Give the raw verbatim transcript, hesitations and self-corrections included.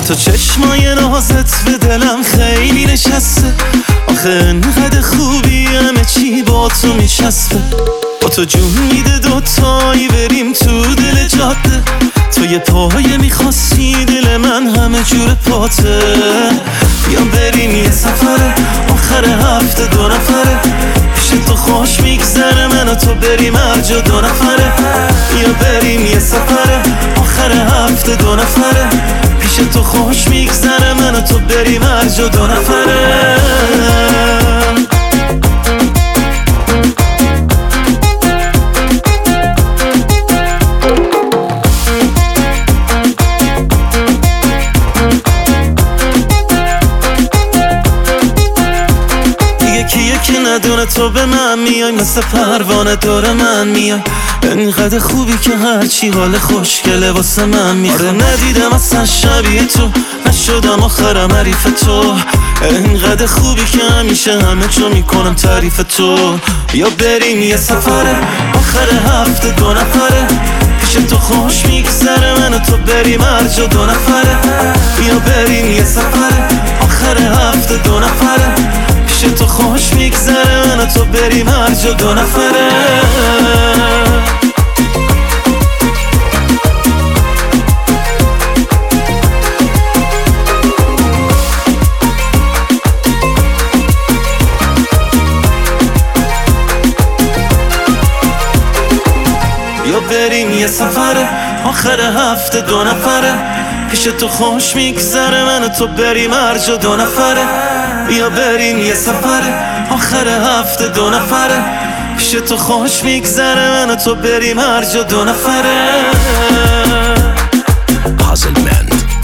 تو چشمای نازت به دلم خیلی نشسته، آخه انقدر خوبی همه چی با تو میچسبه. با تو جون میده دوتایی بریم تو دل جاده، تو یه پایه میخواستی دل من همه جور پاته. بیا بریم یه سفره آخر هفته دو نفره، پیش تو خوش میگذره من و تو بریم هر جا دو نفره. بیا بریم یه سفره آخر هفته دو نفره، پیش تو خوش میگذره من و تو بریم هر جا دو نفره. کیه که ندونه تو به من میای، مثل پروانه دور من میای. انقدر خوبی که هرچی حال خوشگله واسه من میخواه. ندیدم اصلا شبیه تو، نشدم آخرم حریف تو. انقدر خوبی که همیشه همه چو میکنم تعریف تو. یا بریم یه سفره آخر هفته دو نفره، پیش تو خوش میگذره من و تو بریم هر جا دو نفره. یا بریم یه سفره آخر هفته دو نفره، پیش تو خوش میگذره من و تو بریم هر جا دو نفره. یا بریم یه سفره آخر هفته دو نفره، پیش تو خوش میگذره من و تو بریم هر جا دو نفره. یا بریم یه سفره آخر هفته دو نفره، پیش تو خوش میگذره من و تو بریم هر جا دو نفره. Puzzle Man